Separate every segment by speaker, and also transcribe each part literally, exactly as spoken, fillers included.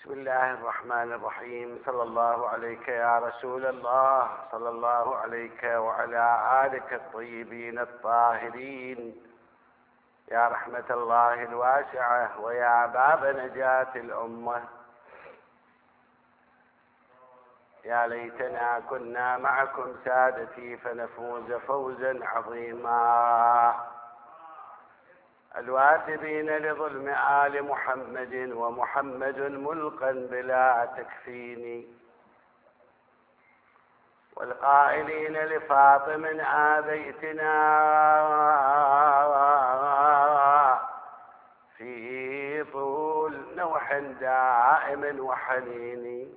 Speaker 1: بسم الله الرحمن الرحيم. صلى الله عليك يا رسول الله، صلى الله عليك وعلى آلك الطيبين الطاهرين، يا رحمة الله الواسعة ويا باب نجاة الأمة. يا ليتنا كنا معكم سادتي فنفوز فوزا عظيما. الواثبين لظلم آل محمد ومحمد ملقا بلا تكفين، والقائلين لفاطم آذيتنا في طول نوح دائم وحنين،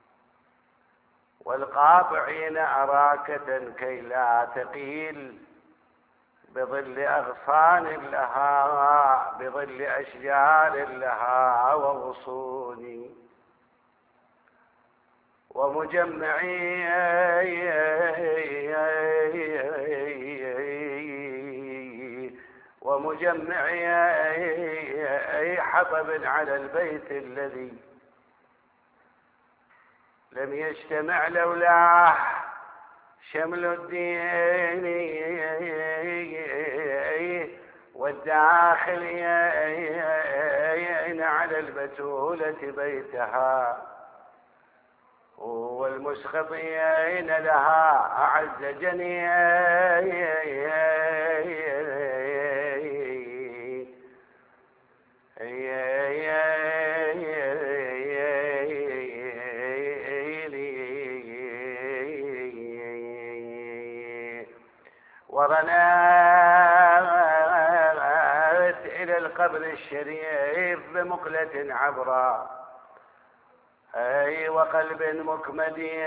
Speaker 1: والقاطعين أراكة كي لا تقيل بظل أغصان لها، بظل أشجار لها وغصون، ومجمعي ومجمعي حطب على البيت الذي لم يجتمع لولاه شمل الدين، والداخلين على البتولة بيتها، والمسخطين لها أعز جنين، ورنات إلى القبر الشريف بمقلة عبرا، أي وقلب مكمدي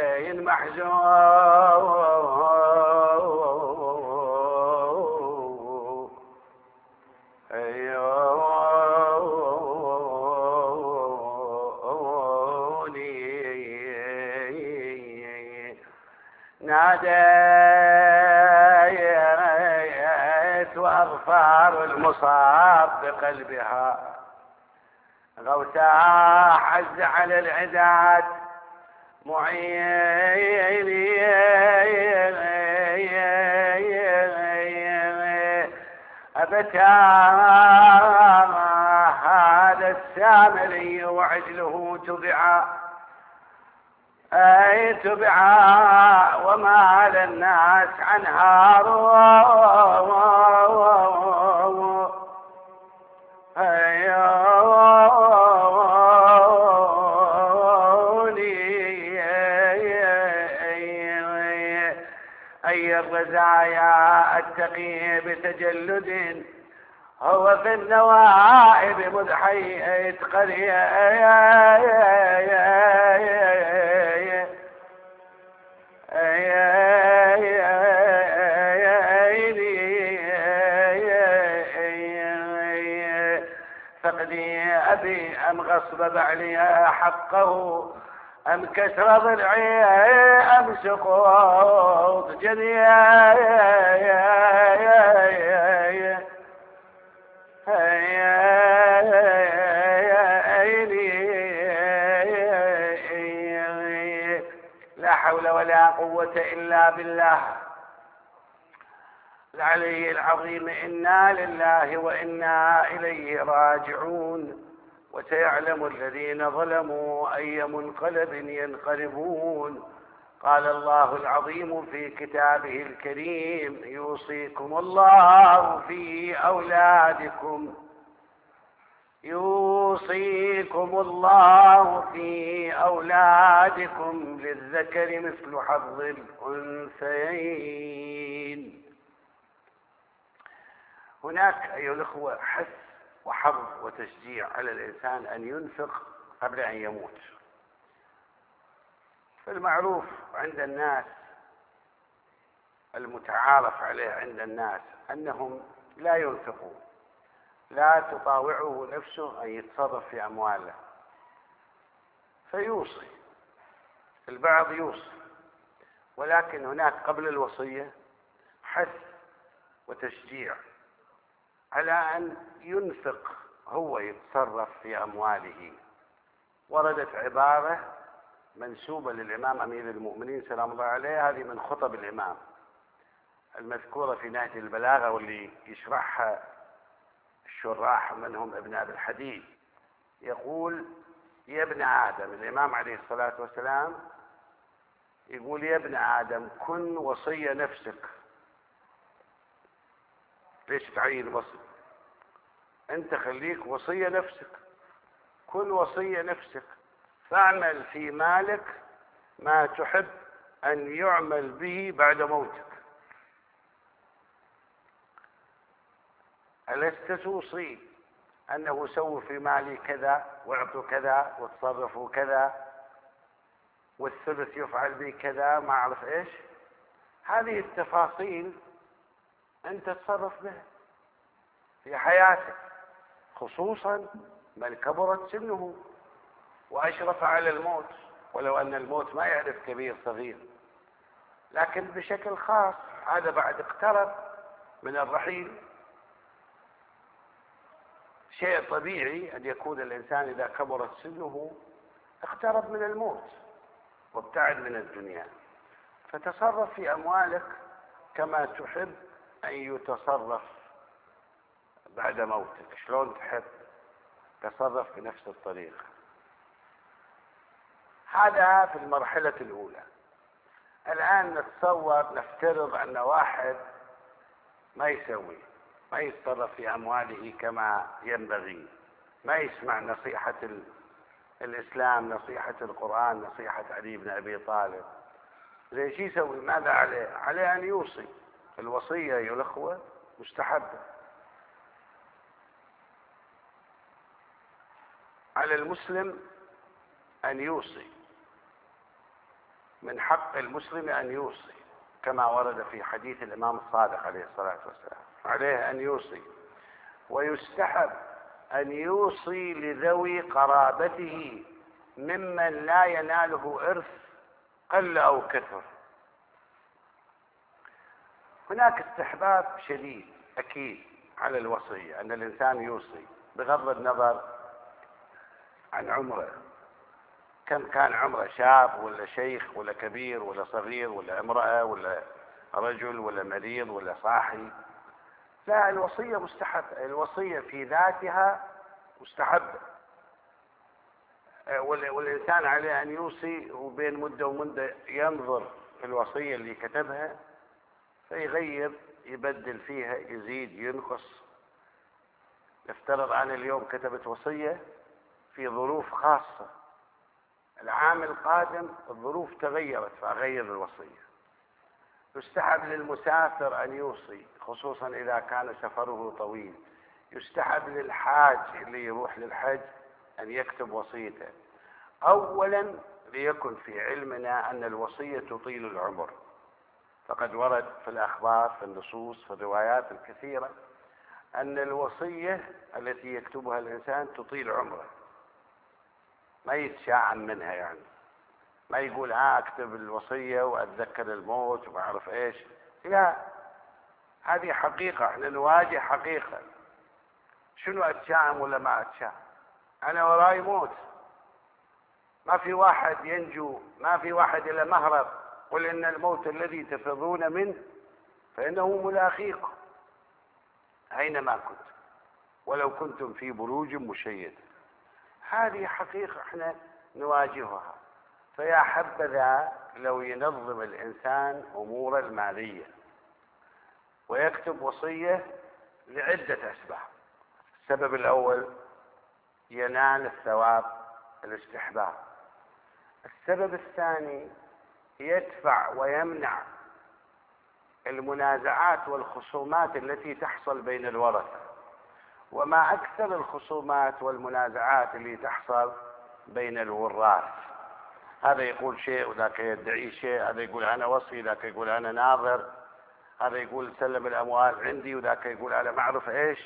Speaker 1: محزون، ناديت وأغفار المصاب بقلبها غوثاء حز على العداد معيني، أبتا هذا السامري وعجله تبعا، أي تبعا ومال الناس عنها روح، أي الرزايا التقي بتجلد هو في النوائب مذ حييت قرية، فقدي أبي أم غصب بعلي حقه، أم كسر ضلعي أم سقوط جنيه، لا حول ولا قوة إلا بالله العلي العظيم. إنا لله وإنا إليه راجعون. وسيعلم الذين ظلموا أي منقلب ينقلبون. قال الله العظيم في كتابه الكريم: يوصيكم الله في أولادكم، يوصيكم الله في أولادكم للذكر مثل حظ الأنثيين. هناك أيها الأخوة حث وحظ وتشجيع على الإنسان أن ينفق قبل أن يموت. فالمعروف عند الناس، المتعارف عليه عند الناس، أنهم لا ينفقون، لا تطاوعه نفسه أن يتصرف في أمواله، فيوصي. البعض يوصي، ولكن هناك قبل الوصية حث وتشجيع على أن ينفق، هو يتصرف في أمواله، وردت عبارة منسوبة للإمام أمير المؤمنين سلام الله عليه، هذه من خطب الإمام المذكورة في نهج البلاغة، واللي يشرحها الشراح منهم ابن أبي الحديد. يقول: يا ابن آدم، الإمام عليه الصلاة والسلام يقول: يا ابن آدم كن وصي نفسك. ليش تعين وصي؟ أنت خليك وصي نفسك، كن وصي نفسك، فاعمل في مالك ما تحب أن يعمل به بعد موتك. ألست توصي أنه سووا في مالي كذا واعطوا كذا وتصرفوا كذا والثلث يفعل به كذا ما أعرف إيش؟ هذه التفاصيل أنت تتصرف بها في حياتك، خصوصا من كبرت سنه وأشرف على الموت، ولو أن الموت ما يعرف كبير صغير، لكن بشكل خاص هذا بعد اقترب من الرحيل. شيء طبيعي أن يكون الإنسان إذا كبرت سنه اقترب من الموت وابتعد من الدنيا، فتصرف في أموالك كما تحب أن يتصرف بعد موتك. شلون تحب تصرف بنفس الطريقة. هذا في المرحلة الأولى. الآن نتصور نفترض أن واحد ما يسوي ما يتصرف في أمواله كما ينبغي، ما يسمع نصيحة الإسلام، نصيحة القرآن، نصيحة علي بن أبي طالب. زي شو يسوي؟ ماذا عليه؟ عليه أن يوصي. الوصية يا الأخوة مستحبة. على المسلم أن يوصي، من حق المسلم أن يوصي كما ورد في حديث الإمام الصادق عليه الصلاة والسلام، عليه أن يوصي. ويستحب أن يوصي لذوي قرابته ممن لا يناله إرث قل أو كثر. هناك استحباب شديد أكيد على الوصية، أن الإنسان يوصي بغض النظر عن عمره، كم كان عمره، شاب ولا شيخ ولا كبير ولا صغير ولا امرأة ولا رجل ولا مريض ولا صاحي. لا، الوصية مستحب، الوصية في ذاتها مستحبة. والإنسان عليه أن يوصي، وبين مدة ومدة ينظر في الوصية اللي كتبها فيغير، يبدل فيها، يزيد، ينقص. نفترض أنا اليوم كتبت وصية في ظروف خاصة، العام القادم الظروف تغيرت فأغير الوصية. يستحب للمسافر أن يوصي، خصوصا إذا كان سفره طويل. يستحب للحاج اللي يروح للحج أن يكتب وصيته. أولا ليكن في علمنا أن الوصية تطيل العمر، فقد ورد في الأخبار، في النصوص، في الروايات الكثيرة أن الوصية التي يكتبها الإنسان تطيل عمره، ما يتشاعن منها، يعني ما يقول ها اكتب الوصية واتذكر الموت وما اعرف ايش. لا، هذه حقيقة، احنا نواجه حقيقة. شنو اتشائم ولا ما اتشائم؟ انا وراي موت، ما في واحد ينجو، ما في واحد الا مهرب. قل ان الموت الذي تفرون منه فانه ملاقيكم اينما كنتم ولو كنتم في بروج مشيدة. هذه حقيقة احنا نواجهها. فيا حبذا لو ينظم الإنسان أمور المالية ويكتب وصية لعدة أسباب. السبب الأول ينال الثواب، الاستحباب. السبب الثاني يدفع ويمنع المنازعات والخصومات التي تحصل بين الورثة. وما أكثر الخصومات والمنازعات اللي تحصل بين الوراث، هذا يقول شيء وذاك يدعي شيء، هذا يقول أنا وصي، ذاك يقول أنا ناظر، هذا يقول سلم الأموال عندي وذاك يقول أنا ما أعرف إيش.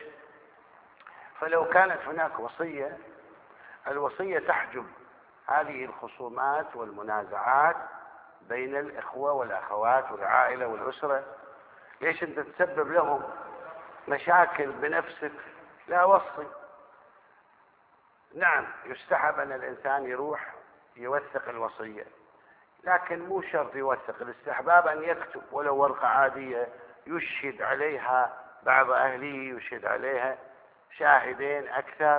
Speaker 1: فلو كانت هناك وصية، الوصية تحجب هذه الخصومات والمنازعات بين الإخوة والأخوات والعائلة والأسرة. ليش أنت تسبب لهم مشاكل بنفسك؟ لا، وصي. نعم يستحب أن الإنسان يروح يوثق الوصية، لكن مو شرط يوثق. الاستحباب أن يكتب ولو ورقة عادية يشهد عليها بعض أهله، يشهد عليها شاهدين أكثر،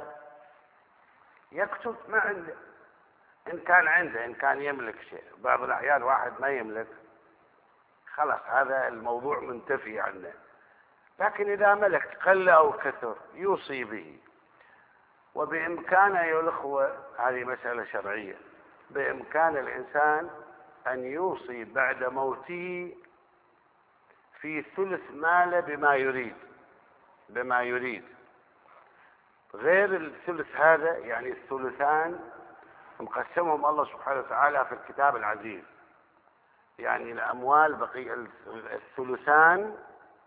Speaker 1: يكتب ما عنده إن كان عنده، إن كان يملك شيء. بعض الأحيان واحد ما يملك، خلاص هذا الموضوع منتفي عنه. لكن إذا ملك قل أو كثر يوصي به. وبإمكانه أيها الأخوة، هذه مسألة شرعية، بإمكان الإنسان أن يوصي بعد موته في ثلث ماله بما يريد، بما يريد غير الثلث هذا. يعني الثلثان مقسمهم الله سبحانه وتعالى في الكتاب العزيز، يعني الأموال بقي الثلثان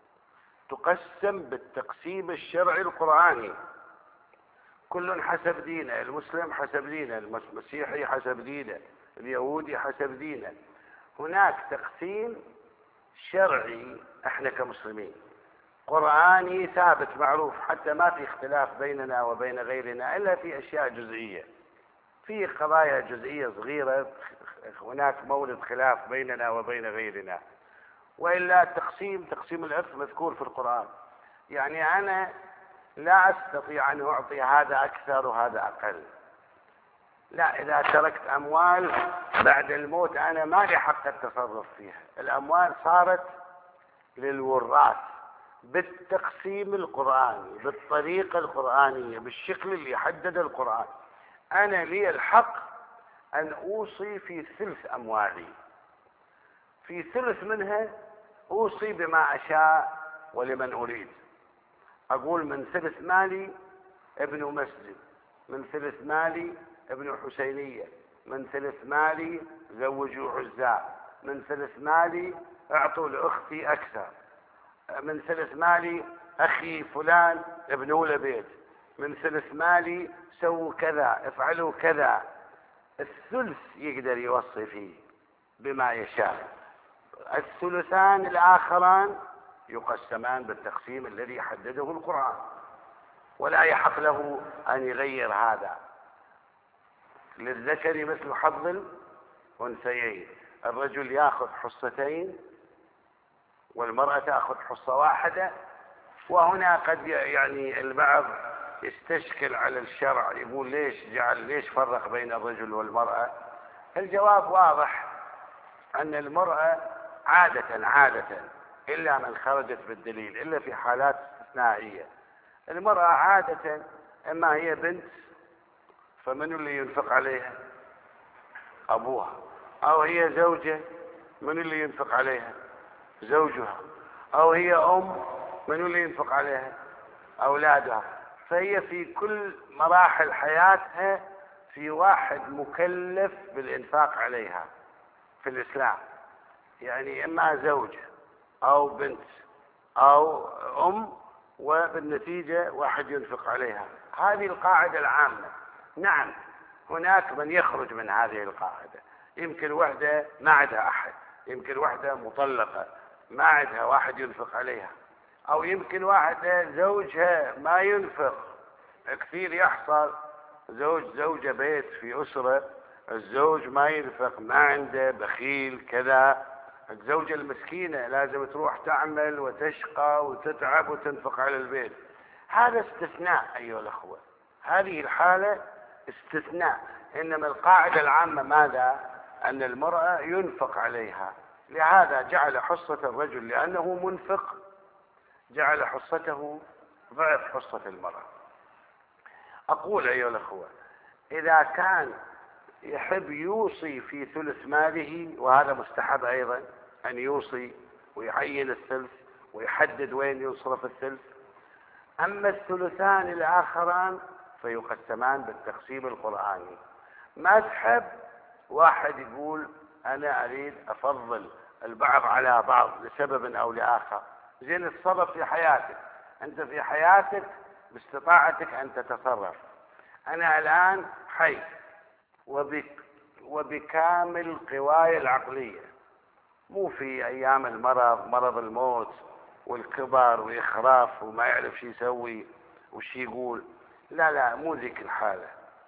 Speaker 1: تقسم بالتقسيم الشرعي القرآني، كل حسب دينه. المسلم حسب دينه، المسيحي حسب دينه، اليهودي حسب دينه. هناك تقسيم شرعي احنا كمسلمين قرآني ثابت معروف، حتى ما في اختلاف بيننا وبين غيرنا إلا في أشياء جزئية، في قضايا جزئية صغيرة هناك مورد خلاف بيننا وبين غيرنا، وإلا تقسيم تقسيم الإرث مذكور في القرآن. يعني أنا لا أستطيع أن أعطي هذا أكثر وهذا أقل، لا. إذا تركت أموال بعد الموت أنا ما لي حق التصرف فيها، الأموال صارت للوراث بالتقسيم القرآني، بالطريقة القرآنية، بالشكل اللي حدد القرآن. أنا لي الحق أن أوصي في ثلث أموالي، في ثلث منها أوصي بما أشاء ولمن أريد. أقول من ثلث مالي ابن مسجد، من ثلث مالي ابن حسينية، من ثلث مالي زوجوا عزاء، من ثلث مالي اعطوا لأختي أكثر، من ثلث مالي أخي فلان ابنوا له بيت، من ثلث مالي سووا كذا افعلوا كذا. الثلث يقدر يوصي فيه بما يشاء. الثلثان الآخران يقسمان بالتقسيم الذي حدده القرآن، ولا يحق له أن يغير هذا. للذكر مثل حظ الأنثيين، الرجل يأخذ حصتين والمرأة تأخذ حصة واحدة. وهنا قد يعني البعض يستشكل على الشرع، يقول ليش جعل ليش فرق بين الرجل والمرأة؟ الجواب واضح، أن المرأة عادة عادة إلا من خرجت بالدليل، إلا في حالات استثنائية، المرأة عادة إما هي بنت فمن اللي ينفق عليها؟ أبوها. أو هي زوجة، من اللي ينفق عليها؟ زوجها. أو هي أم، من اللي ينفق عليها؟ أولادها. فهي في كل مراحل حياتها في واحد مكلف بالإنفاق عليها في الإسلام، يعني إما زوج أو بنت أو أم، وبالنتيجة واحد ينفق عليها. هذه القاعدة العامة. نعم هناك من يخرج من هذه القاعدة، يمكن وحدة ما عندها أحد، يمكن وحدة مطلقة ما عندها واحد ينفق عليها، أو يمكن واحدة زوجها ما ينفق. كثير يحصل زوج زوجة بيت في أسرة، الزوج ما ينفق، ما عنده، بخيل كذا. الزوجة المسكينة لازم تروح تعمل وتشقى وتتعب وتنفق على البيت. هذا استثناء أيها الأخوة، هذه الحالة استثناء. إنما القاعدة العامة ماذا؟ أن المرأة ينفق عليها. لهذا جعل حصة الرجل لأنه منفق، جعل حصته ضعف حصة المرأة. أقول أيها الأخوة، إذا كان يحب يوصي في ثلث ماله، وهذا مستحب أيضا أن يوصي ويعين الثلث ويحدد وين يصرف الثلث. أما الثلثان الآخران فيقسمان بالتقسيم القرآني. ما تحب واحد يقول أنا أريد أفضل البعض على بعض لسبب أو لآخر، زين اتصرف في حياتك، أنت في حياتك باستطاعتك أن تتصرف. أنا الآن حي وبك وبكامل قواي العقلية، مو في أيام المرض، مرض الموت والكبر وإخراف وما يعرف شو يسوي وش يقول، لا لا مو ذيك الحالة.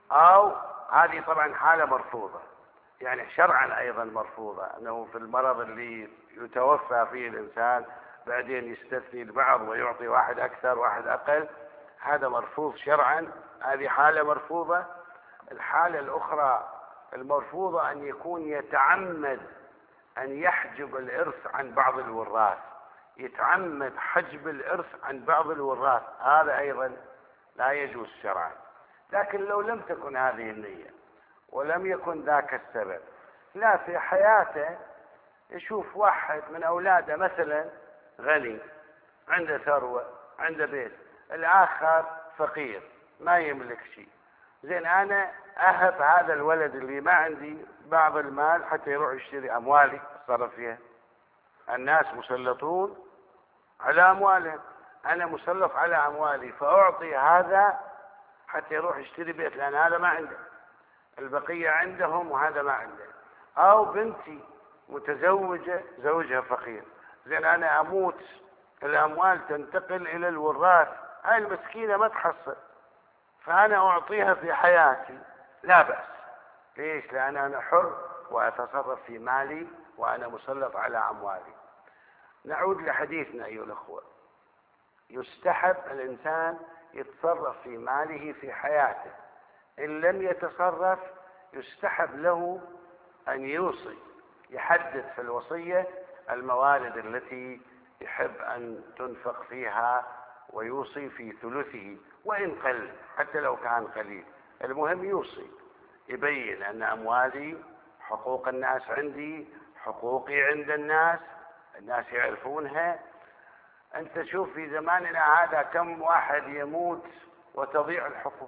Speaker 1: أو هذه طبعا حالة مرفوضة، يعني شرعا أيضا مرفوضة، أنه في المرض اللي يتوفى فيه الإنسان بعدين يستثني البعض ويعطي واحد أكثر واحد أقل، هذا مرفوض شرعا، هذه حالة مرفوضة. الحالة الأخرى المرفوضة أن يكون يتعمد أن يحجب الإرث عن بعض الوراث، يتعمد حجب الإرث عن بعض الوراث، هذا أيضا لا يجوز شرعا. لكن لو لم تكن هذه النية ولم يكن ذاك السبب، لا، في حياته يشوف واحد من أولاده مثلا غني عنده ثروة عنده بيت، الآخر فقير ما يملك شيء، زين أنا أهب هذا الولد اللي ما عندي بعض المال حتى يروح يشتري أموالي يتصرف فيها. الناس مسلطون على أموالهم، أنا مسلط على أموالي فأعطي هذا حتى يروح يشتري بيت، لأن هذا ما عنده، البقية عندهم وهذا ما عنده. أو بنتي متزوجة زوجها فقير، زين أنا أموت الأموال تنتقل إلى الوراث، هاي المسكينة ما تحصل، فأنا أعطيها في حياتي لا بأس. ليش؟ لأن أنا حر وأتصرف في مالي وأنا مسلط على أموالي. نعود لحديثنا أيها الأخوة، يستحب الإنسان يتصرف في ماله في حياته، إن لم يتصرف يستحب له أن يوصي، يحدد في الوصية الموارد التي يحب أن تنفق فيها ويوصي في ثلثه وإن قل، حتى لو كان قليل، المهم يوصي، يبين أن أموالي حقوق الناس عندي، حقوقي عند الناس، الناس يعرفونها. أنت شوف في زماننا هذا كم واحد يموت وتضيع الحقوق،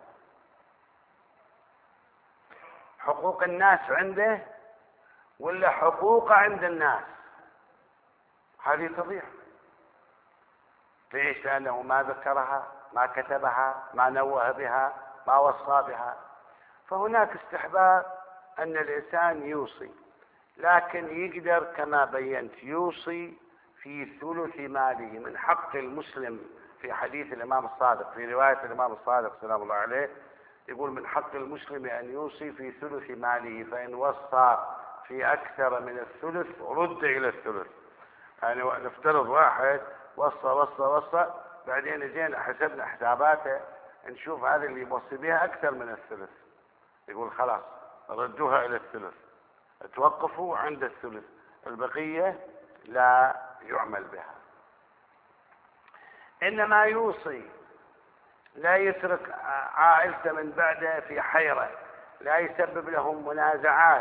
Speaker 1: حقوق الناس عنده ولا حقوق عند الناس، هذه تضيع. ليش؟ لأنه ما ذكرها، ما كتبها، ما نوه بها، ما وصى بها. فهناك استحباب أن الإنسان يوصي، لكن يقدر كما بينت يوصي في ثلث ماله. من حق المسلم في حديث الإمام الصادق، في رواية الإمام الصادق سلام الله عليه، يقول من حق المسلم أن يوصي في ثلث ماله، فإن وصى في أكثر من الثلث رد إلى الثلث. يعني نفترض واحد وصى وصى وصى بعدين جينا حسبنا حساباته نشوف هذا اللي يوصي بها أكثر من الثلث، يقول خلاص ردوها إلى الثلث، توقفوا عند الثلث، البقية لا يعمل بها. إنما يوصي، لا يترك عائلته من بعده في حيرة، لا يسبب لهم منازعات،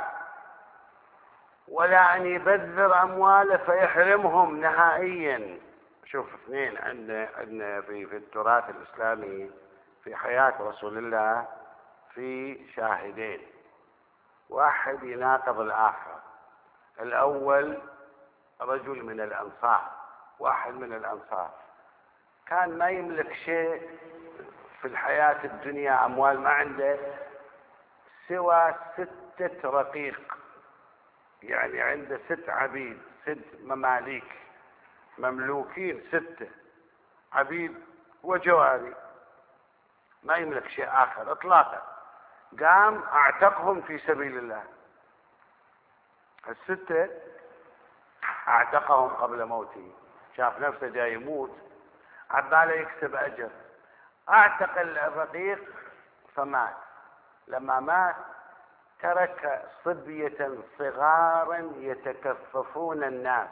Speaker 1: ولا أن يبذر أمواله فيحرمهم نهائيا. شوف اثنين عندنا عندنا في في التراث الإسلامي في حياة رسول الله في شاهدين، واحد يناقض الآخر. الأول رجل من الأنصار، واحد من الأنصار كان ما يملك شيء في الحياة الدنيا، أموال ما عنده سوى ستة رقيق، يعني عنده ست عبيد، ست مماليك مملوكين، ستة عبيد وجواري، ما يملك شيء آخر إطلاقا. قام أعتقهم في سبيل الله، الستة أعتقهم قبل موته، شاف نفسه جاي يموت عباله يكسب أجر، أعتق الرقيق فمات. لما مات ترك صبية صغارا يتكففون الناس،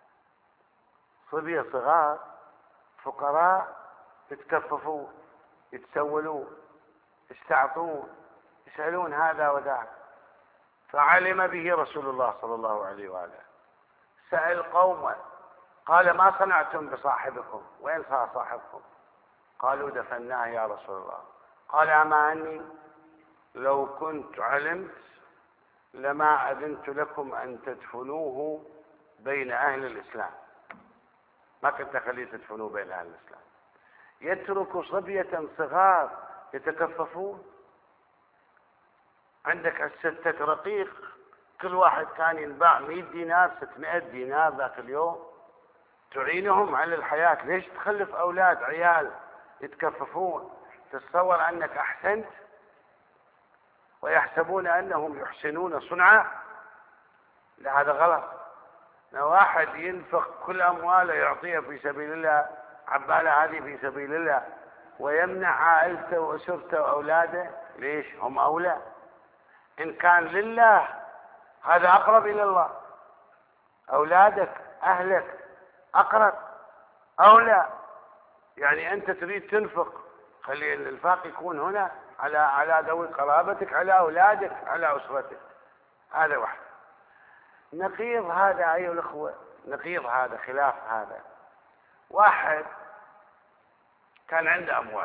Speaker 1: صبية صغار فقراء يتكففون، يتسولون، يستعطون، يسألون هذا وذاك. فعلم به رسول الله صلى الله عليه وآله، سأل قومه قال ما صنعتم بصاحبكم؟ وين صار صاحبكم؟ قالوا دفناه يا رسول الله. قال أما أني لو كنت علمت لما أذنت لكم أن تدفنوه بين أهل الإسلام، ما كنت أخليه تدفنوه بين أهل الإسلام. يترك صبية صغار يتكففون. عندك الستة رقيق كل واحد كان ينباع مئة دينار ستمائة دينار ذاك اليوم، تعينهم على الحياة. ليش تخلف أولاد عيال يتكففون؟ تتصور أنك أحسنت؟ ويحسبون أنهم يحسنون صنعا. لا، هذا غلط. لو واحد ينفق كل أمواله يعطيها في سبيل الله، عبالة هذه في سبيل الله، ويمنع عائلته وأسرته وأولاده، ليش؟ هم أولى. إن كان لله هذا أقرب إلى الله. أولادك أهلك أقرب أولى. يعني أنت تريد تنفق، خلي الإنفاق يكون هنا على على ذوي قرابتك، على أولادك، على أسرتك. هذا واحد. نقيض هذا أيها الأخوة، نقيض هذا، خلاف هذا. واحد كان عنده أموال،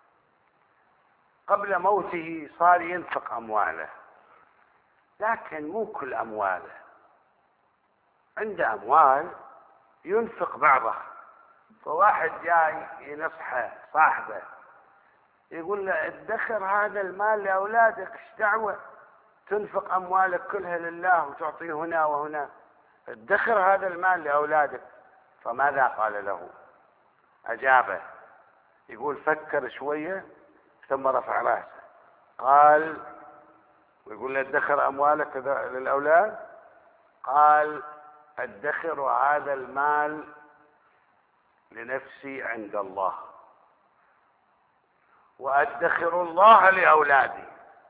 Speaker 1: قبل موته صار ينفق أمواله، لكن مو كل أمواله. عنده أموال ينفق بعضها. فواحد جاي ينصحه صاحبه، يقول له ادخر هذا المال لأولادك، ايش دعوة تنفق أموالك كلها لله وتعطيه هنا وهنا؟ ادخر هذا المال لأولادك. فماذا قال له؟ أجابه، يقول فكر شوية ثم رفع رأسه قال، ويقول له ادخر أموالك للأولاد. قال ادخر هذا المال لنفسي عند الله، وأدخر الله لأولادي.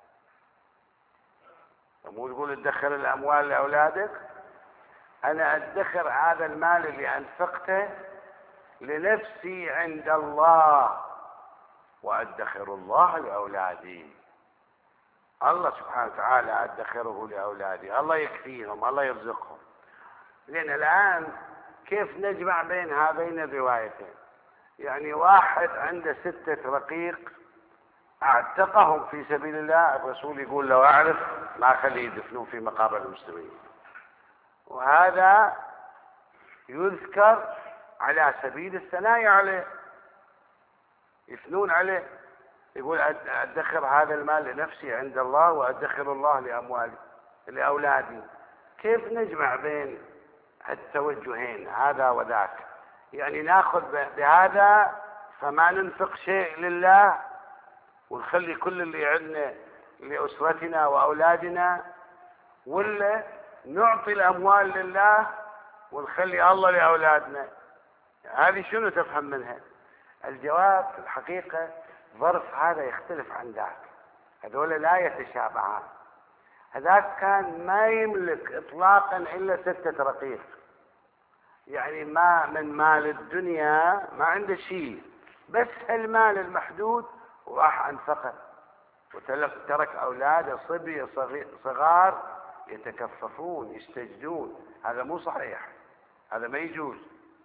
Speaker 1: مو تقول ادخر الأموال لأولادك، أنا أدخر هذا المال اللي أنفقته لنفسي عند الله، وأدخر الله لأولادي. الله سبحانه وتعالى أدخره لأولادي، الله يكفيهم، الله يرزقهم. لأن الآن كيف نجمع بين هذين الروايتين؟ يعني واحد عنده ستة رقيق اعتقهم في سبيل الله، الرسول يقول لو أعرف ما خليه يدفنوه في مقابر المسلمين، وهذا يذكر على سبيل الثناء عليه، يثنون عليه. يقول أدخر هذا المال لنفسي عند الله، وأدخر الله لأموالي لأولادي. كيف نجمع بين التوجهين هذا وذاك؟ يعني ناخذ بهذا فما ننفق شيء لله، ونخلي كل اللي عندنا لأسرتنا وأولادنا، ولا نعطي الأموال لله ونخلي الله لأولادنا؟ هذه شنو تفهم منها؟ الجواب في الحقيقة ظرف هذا يختلف عن ذاك، هذول لا يتشابهان. هذاك كان ما يملك إطلاقا إلا ستة رقيق، يعني ما من مال الدنيا ما عنده شيء، بس المال المحدود وراح أنفقه، وترك أولاده صبي صغار يتكففون يستجدون. هذا مو صحيح، هذا ما يجوز.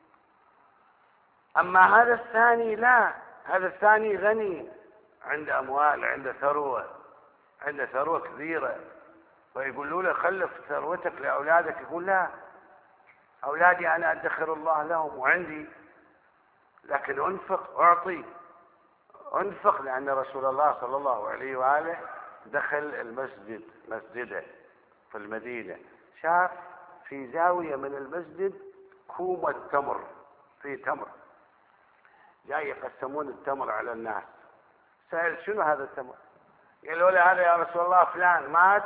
Speaker 1: أما هذا الثاني لا، هذا الثاني غني، عنده أموال، عنده ثروة، عنده ثروة كبيرة، ويقولوا له خلف ثروتك لأولادك، يقول لا، أولادي أنا أدخر الله لهم وعندي، لكن أنفق أعطي أنفق. لأن رسول الله صلى الله عليه وآله دخل المسجد مسجده في المدينة، شاف في زاوية من المسجد كومة تمر، في تمر جاي يقسمون التمر على الناس. سأل شنو هذا التمر؟ قالوا له هذا يا رسول الله فلان مات،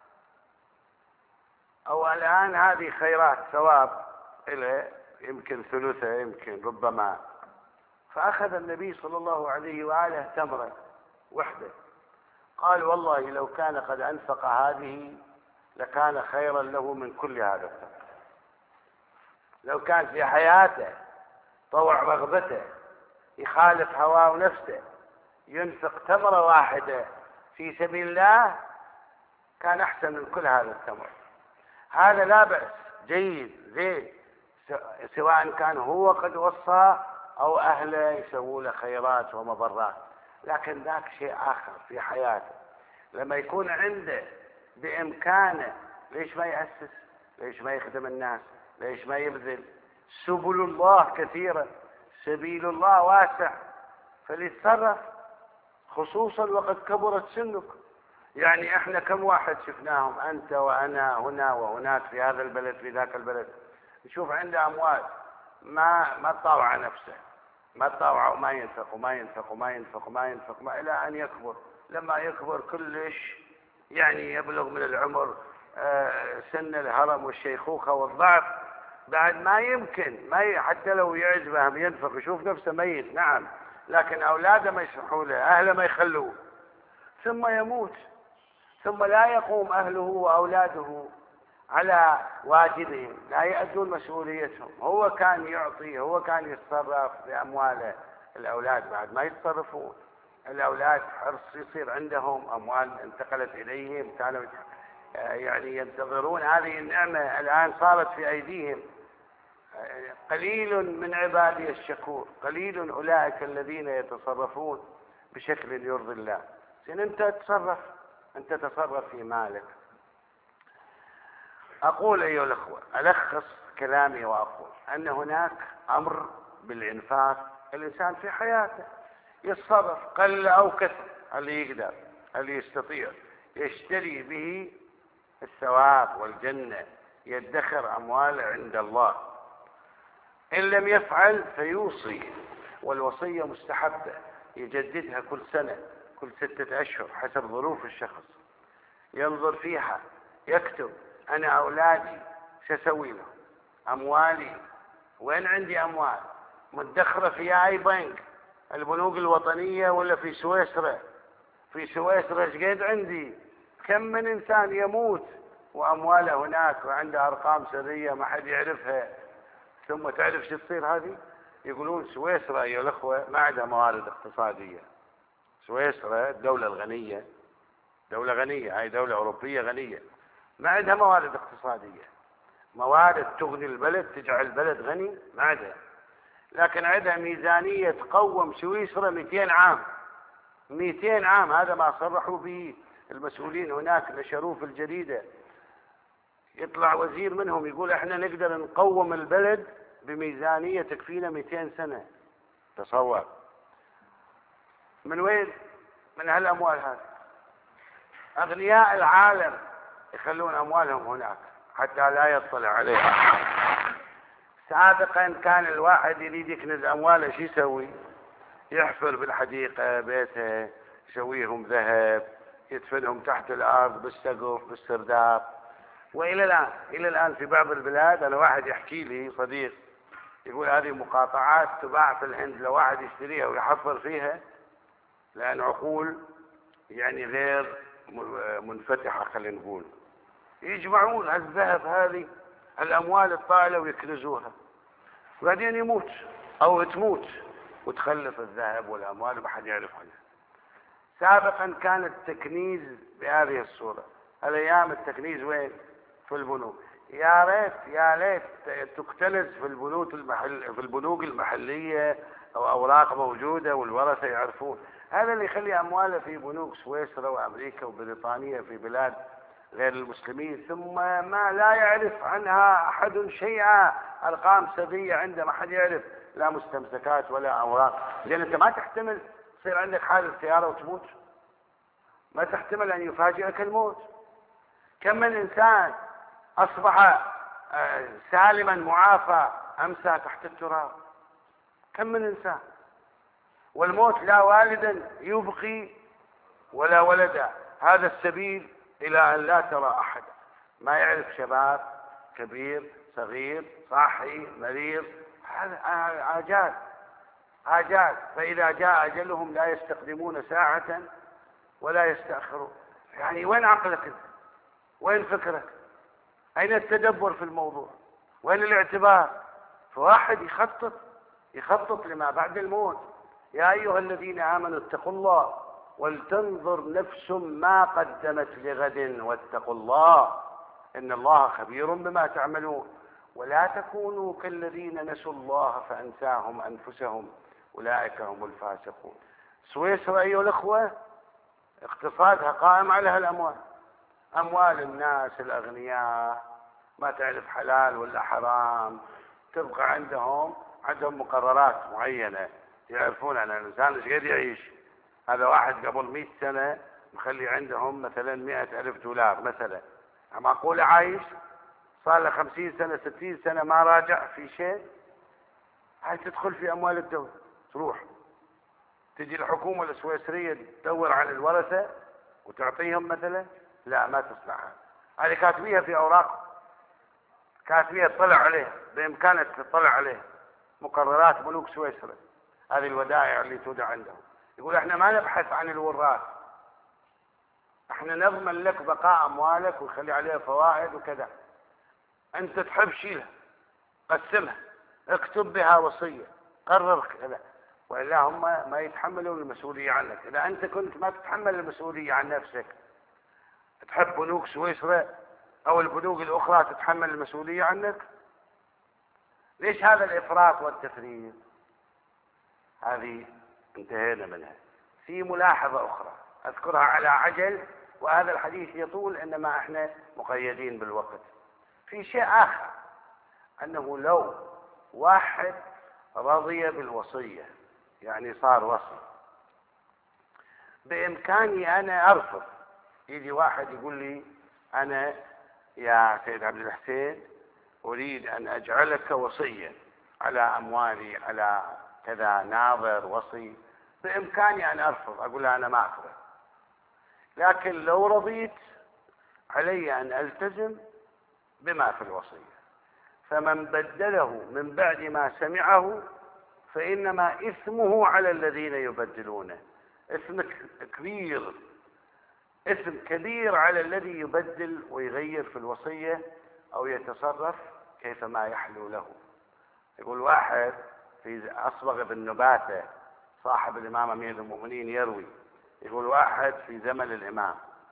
Speaker 1: أو الآن هذه خيرات ثواب إليه، يمكن ثلثة يمكن ربما. فأخذ النبي صلى الله عليه وآله تمرة وحدة، قال والله لو كان قد أنفق هذه لكان خيرا له من كل هذا التمر. لو كان في حياته طوع رغبته يخالف هواه ونفسه ينفق تمرة واحدة في سبيل الله كان أحسن من كل هذا التمر. هذا لا بأس، جيد زين، سواء كان هو قد وصى أو أهله يسووا له خيرات ومضرات، لكن ذاك شيء آخر في حياته. لما يكون عنده بإمكانه ليش ما يأسس؟ ليش ما يخدم الناس؟ ليش ما يبذل؟ سبل الله كثيرة، سبيل الله واسع، فليتصرف، خصوصا وقد كبرت سنك. يعني احنا كم واحد شفناهم انت وانا هنا وهناك في هذا البلد في ذاك البلد، نشوف عنده اموال ما ما طاوع نفسه، ما طاوع وما ينفق وما ينفق وما ينفق وما ينفق ما الى ان يكبر. لما يكبر كلش يعني يبلغ من العمر سن الهرم والشيخوخة والضعف، بعد ما يمكن ما ي... حتى لو يعجبه ينفق يشوف نفسه ميت، نعم، لكن أولاده ما يسمحوا له، أهله ما يخلوه، ثم يموت، ثم لا يقوم أهله وأولاده على واجبهم، لا يؤدون مسؤوليتهم. هو كان يعطي، هو كان يتصرف بأمواله، الأولاد بعد ما يتصرفون. الأولاد حرص يصير عندهم أموال انتقلت إليهم، كانوا يعني ينتظرون هذه النعمة، الآن صارت في أيديهم. قليل من عبادي الشكور، قليل أولئك الذين يتصرفون بشكل يرضي الله. إن أنت تصرف، أنت تصرف في مالك. أقول أيها الأخوة، ألخص كلامي وأقول أن هناك أمر بالإنفاق، الإنسان في حياته يتصرف قل أو كثر، اللي يقدر اللي يستطيع يشتري به الثواب والجنة، يدخر أمواله عند الله. إن لم يفعل فيوصي، والوصية مستحبة، يجددها كل سنة، كل ستة أشهر حسب ظروف الشخص، ينظر فيها، يكتب أنا أولادي سأسوي لهم، أموالي وين عندي أموال مدخرة في أي بنك، البنوك الوطنية ولا في سويسرا؟ في سويسرا ايش قد عندي؟ كم من إنسان يموت وأمواله هناك وعنده أرقام سرية ما حد يعرفها، ثم تعرف شو تصير هذه؟ يقولون سويسرا أيها الأخوة ما عندها موارد اقتصادية. سويسرا الدولة الغنية، دولة غنية، هاي دولة أوروبية غنية، ما عندها موارد اقتصادية، موارد تغني البلد تجعل البلد غني ما عندها، لكن عندها ميزانية تقوم سويسرا مئتين عام. مئتين عام، هذا ما صرحوا به المسؤولين هناك، نشروه في الجريدة. يطلع وزير منهم يقول احنا نقدر نقوم البلد بميزانية تكفينا مئتين سنة. تصور من وين؟ من هالأموال هذه. أغنياء العالم يخلون أموالهم هناك حتى لا يطلع عليها. سابقا كان الواحد يريد يكنز أمواله شو يسوي؟ يحفر بالحديقة بيته، يسويهم ذهب، يدفنهم تحت الأرض بالسقف بالسرداب. وإلى الآن إلى الآن في بعض البلاد، أنا واحد يحكي لي صديق يقول هذه مقاطعات تباع في الهند، لو واحد يشتريها ويحفر فيها، لأن عقول يعني غير منفتحة خلينا نقول، يجمعون الذهب هذه الأموال الطائلة ويكنزوها، وبعدين يموت أو تموت وتخلف الذهب والأموال وما حد يعرف عنها. سابقا كان التكنيز بهذه الصورة، الأيام التكنيز وين؟ في البنوك. يا ريت يا ريت تكتنز في البنوك المحل في البنوك المحلية، أو أوراق موجودة والورثة يعرفون. هذا اللي يخلي أمواله في بنوك سويسرا وأمريكا وبريطانيا في بلاد غير المسلمين، ثم ما لا يعرف عنها أحد شيئا، أرقام سرية عنده ما حد يعرف، لا مستمسكات ولا أوراق. لأن أنت ما تحتمل يصير عندك حادث سيارة وتموت، ما تحتمل أن يفاجئك الموت. كم من إنسان أصبح سالما معافى أمسى تحت التراب، كم من إنسان. والموت لا والدا يبقي ولا ولدا، هذا السبيل إلى أن لا ترى أحد، ما يعرف شباب كبير صغير صاحي مريض، هذا عاجال عاجال. فإذا جاء أجلهم لا يستقدمون ساعة ولا يستأخرون. يعني وين عقلك انت؟ وين فكرك؟ أين التدبر في الموضوع؟ وين الاعتبار؟ فواحد يخطط يخطط لما بعد الموت. يا أيها الذين آمنوا اتقوا الله ولتنظر نفس ما قدمت لغد واتقوا الله إن الله خبير بما تعملون ولا تكونوا كالذين نسوا الله فأنساهم أنفسهم أولئك هم الفاسقون. سويسرا أيها الأخوة اقتصادها قائم على هالأموال، أموال الناس الأغنياء ما تعرف حلال ولا حرام، تبقى عندهم عندهم مقررات معينة يعرفون أن الإنسان ايش قد يعيش. هذا واحد قبل مئة سنة مخلي عندهم مثلا مئة ألف دولار مثلا، معقول عايش صار له خمسين سنة ستين سنة ما راجع في شيء. هاي تدخل في أموال الدولة، تروح تجي الحكومة السويسرية تدور على الورثة وتعطيهم مثلا، لا ما تصنعها، هذه كاتبيها في أوراق، كاتبيها تطلع عليها، بإمكانك تطلع عليها، مقررات ملوك سويسرا، هذه الودائع اللي تودع عندهم. يقول احنا ما نبحث عن الوراث، احنا نضمن لك بقاء أموالك ونخلي عليها فوائد وكذا، أنت تحب شيلها، قسمها، اكتب بها وصية، قرر كذا، وإلا هم ما يتحملون المسؤولية عنك. إذا أنت كنت ما تتحمل المسؤولية عن نفسك، تحب بنوك سويسرا أو البنوك الأخرى تتحمل المسؤولية عنك؟ ليش هذا الإفراط والتفريط؟ هذه انتهينا منها. في ملاحظة أخرى أذكرها على عجل، وهذا الحديث يطول إنما إحنا مقيدين بالوقت. في شيء آخر، أنه لو واحد رضي بالوصية، يعني صار وصي، بإمكاني أنا أرفض. يجي واحد يقول لي أنا يا سيد عبد الحسين أريد أن أجعلك وصيا على أموالي، على كذا، ناظر، وصي، بإمكاني أن أرفض، أقول له أنا ما أقبل. لكن لو رضيت علي أن ألتزم بما في الوصية، فمن بدله من بعد ما سمعه فإنما إثمه على الذين يبدلونه. إثم كبير، إثم كبير على الذي يبدل ويغير في الوصية أو يتصرف كيفما يحلو له. يقول واحد في أصبغ بن نباتة صاحب الإمام أمير المؤمنين يروي، يقول واحد في زمن الإمام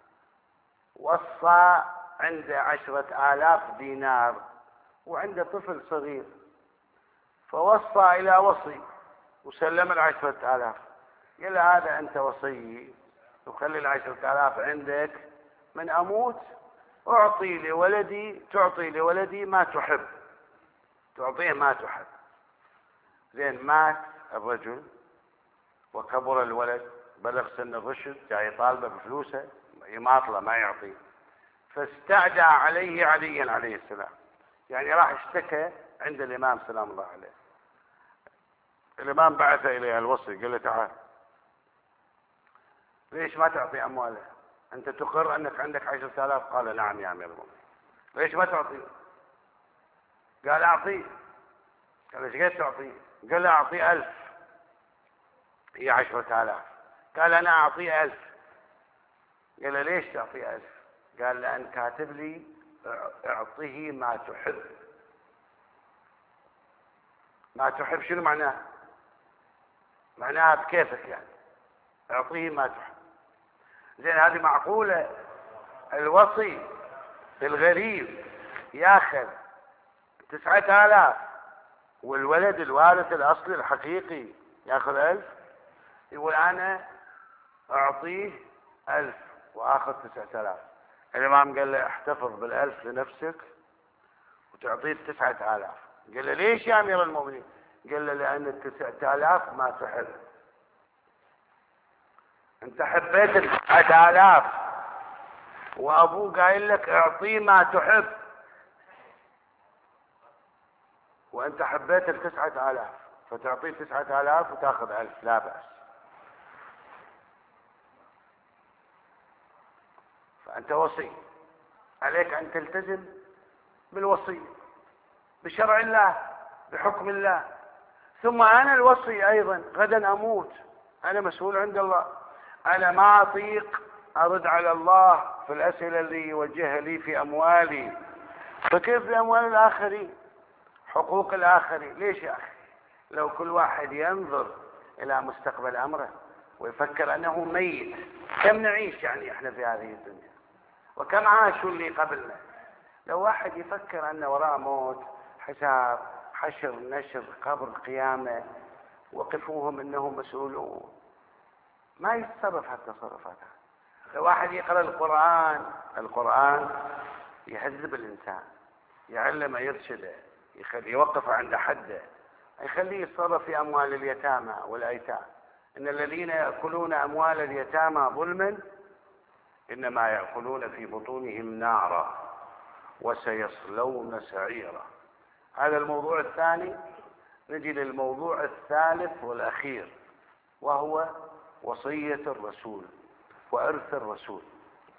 Speaker 1: وصى عنده عشرة آلاف دينار وعنده طفل صغير، فوصى إلى وصي وسلم العشرة آلاف، قال هذا أنت وصي وخلي العشرة آلاف عندك، من أموت أعطي لولدي، تعطي لولدي ما تحب، تعطيه ما تحب. زين مات الرجل وكبر الولد، بلغ سن الرشد، جاي يطالبه بفلوسه يماطله ما يعطيه، فاستعدى عليه علي عليه السلام، يعني راح اشتكى عند الإمام سلام الله عليه. الإمام بعث إليه الوصي قال له تعال، ليش ما تعطي أمواله؟ أنت تقر أنك عندك عشرة آلاف؟ قال نعم يا أمير المؤمنين. ليش ما تعطي؟ قال أعطيه. قال ايش قد تعطيه؟ قال أعطيه ألف، هي عشرة آلاف. قال أنا أعطيه ألف. قال له ليش تعطيه ألف؟ قال لأن كاتب لي اعطيه ما تحب. ما تحب شنو معناه؟ معناها بكيفك، يعني اعطيه ما تحب. زين هذه معقولة الوصي الغريب ياخذ تسعة آلاف والولد الوارث الأصلي الحقيقي ياخذ ألف؟ يقول أنا أعطيه ألف وآخذ تسعة آلاف. الإمام قال له احتفظ بالألف لنفسك وتعطيه التسعة آلاف. قال له ليش يا أمير المؤمنين؟ قال له لأن التسعة آلاف ما تحب. أنت حبيت التسعة آلاف وأبوه قايل لك اعطيه ما تحب، وأنت حبيت التسعة آلاف فتعطيه تسعة آلاف وتأخذ ألف، لا بأس. فأنت وصي، عليك أن تلتزم بالوصية بشرع الله بحكم الله. ثم أنا الوصي أيضا، غدا أموت، أنا مسؤول عند الله، أنا ما أطيق أرد على الله في الأسئلة اللي يوجهها لي في أموالي، فكيف بأموال الآخرين، حقوق الآخرين؟ ليش يا أخي؟ لو كل واحد ينظر إلى مستقبل أمره ويفكر أنه ميت، كم نعيش يعني إحنا في هذه الدنيا، وكم عاشوا اللي قبلنا. لو واحد يفكر أن وراء موت، حساب، حشر، نشر، قبر، قيامة، وقفوهم إنهم مسؤولون، ما يتصرف هالتصرفات. لو واحد يقرأ القرآن، القرآن يهذب الإنسان، يعلمه، يرشده، يخليه يوقف عند حده، يخليه يتصرف في أموال اليتامى والأيتام. إن الذين يأكلون أموال اليتامى ظلما إنما يأكلون في بطونهم نارا وسيصلون سعيرا. هذا الموضوع الثاني. نجي للموضوع الثالث والأخير، وهو وصية الرسول وإرث الرسول.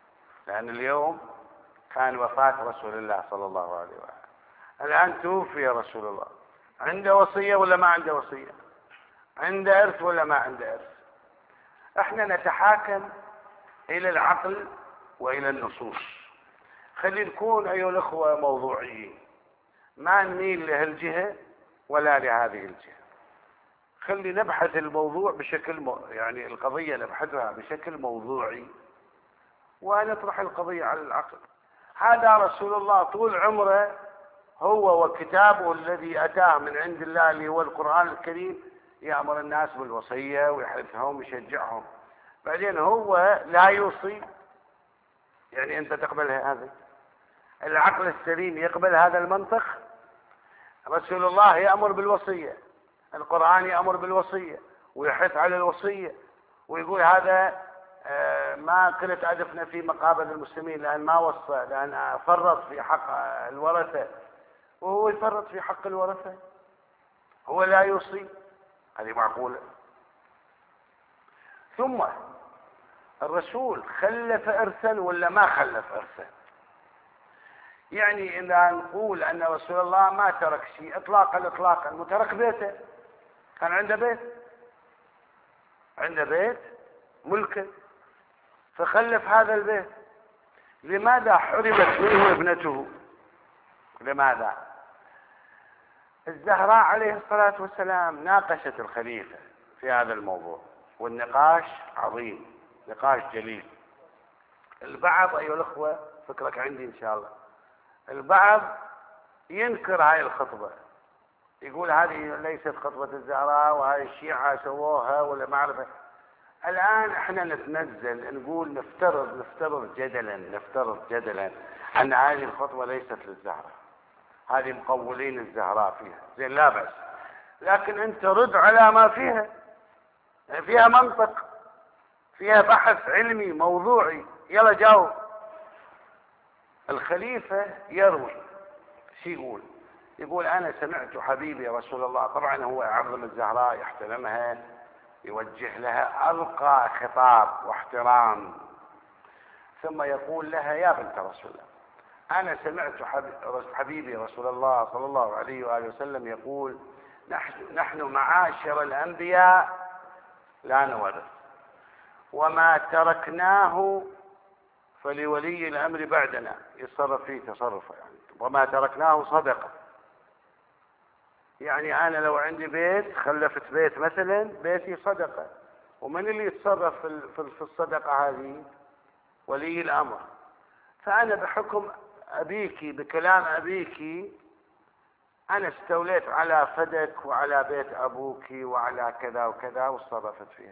Speaker 1: لأن اليوم كان وفاة رسول الله صلى الله عليه وآله، الآن توفي رسول الله، عنده وصية ولا ما عنده وصية؟ عنده إرث ولا ما عنده إرث؟ احنا نتحاكم إلى العقل وإلى النصوص. خلي نكون أيها الأخوة موضوعيين، ما نميل لهالجهة ولا لهذه الجهة. خلي نبحث الموضوع بشكل م... يعني القضية نبحثها بشكل موضوعي ونطرح القضية على العقل. هذا رسول الله طول عمره هو وكتابه الذي أتاه من عند الله اللي هو القرآن الكريم يأمر الناس بالوصية ويحثهم ويشجعهم، بعدين هو لا يوصي. يعني أنت تقبل هذا؟ العقل السليم يقبل هذا المنطق؟ رسول الله يأمر بالوصية، القرآن يأمر بالوصية ويحث على الوصية ويقول هذا ما قلت أدفنا في مقابل المسلمين لأن ما وصى، لأن فرط في حق الورثة، وهو يفرط في حق الورثة، هو لا يوصي. هذه معقولة؟ ثم الرسول خلف إرثا ولا ما خلف إرثا؟ يعني إذا نقول أن رسول الله ما ترك شيء إطلاقا إطلاقا، وترك بيته، كان عنده بيت، عنده بيت ملكه فخلف هذا البيت. لماذا حرمت منه ابنته؟ لماذا؟ الزهراء عليه الصلاة والسلام ناقشت الخليفة في هذا الموضوع، والنقاش عظيم، نقاش جليل. البعض أيها الأخوة، فكرك عندي إن شاء الله، البعض ينكر هاي الخطبة، يقول هذه ليست خطبة الزهراء وهاي الشيعة سووها ولا ما أعرف. الآن احنا نتنزل نقول نفترض نفترض جدلا نفترض جدلا أن هذه الخطبة ليست للزهراء، هذه مقولين الزهراء فيها، زين لا بأس، لكن أنت رد على ما فيها، فيها منطق، فيها بحث علمي موضوعي، يلا جاوب. الخليفة يروي شو يقول؟ يقول أنا سمعت حبيبي رسول الله، طبعا هو يعظم الزهراء، يحترمها، يوجه لها أرقى خطاب واحترام، ثم يقول لها يا بنت رسول الله، أنا سمعت حبيبي رسول الله صلى الله عليه وآله وسلم يقول نحن, نحن معاشر الأنبياء لا نورث، وما تركناه فلولي الأمر بعدنا يتصرف فيه تصرفه، يعني وما تركناه صدقة. يعني أنا لو عندي بيت خلفت بيت مثلا، بيتي صدقة، ومن اللي يتصرف في الصدقة هذه؟ ولي الأمر. فأنا بحكم أبيكي بكلام أبيكي أنا استوليت على فدك وعلى بيت أبوك وعلى كذا وكذا وتصرفت فيها.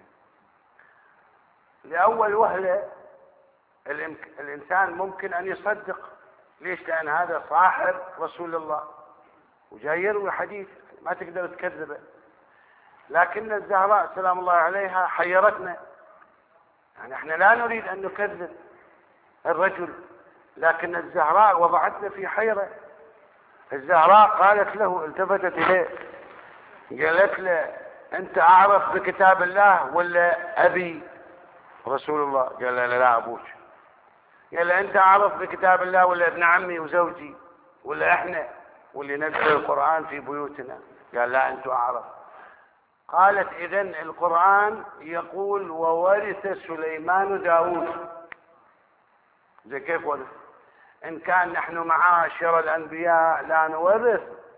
Speaker 1: لأول وهلة الإنسان ممكن أن يصدق، ليش؟ لأن هذا صاحب رسول الله وجاي يروي حديث ما تقدر تكذبه. لكن الزهراء سلام الله عليها حيرتنا، يعني احنا لا نريد أن نكذب الرجل، لكن الزهراء وضعتنا في حيرة. الزهراء قالت له، التفتت إليه قالت له أنت أعرف بكتاب الله ولا أبي رسول الله؟ قال لا لا أبوك. قال أنت أعرف بكتاب الله ولا ابن عمي وزوجي ولا إحنا واللي نزل القرآن في بيوتنا؟ قال لا أنت أعرف. قالت إذن القرآن يقول وورث سليمان داود. زي كيف ورث؟ إن كان نحن معاشر الأنبياء لا نورث،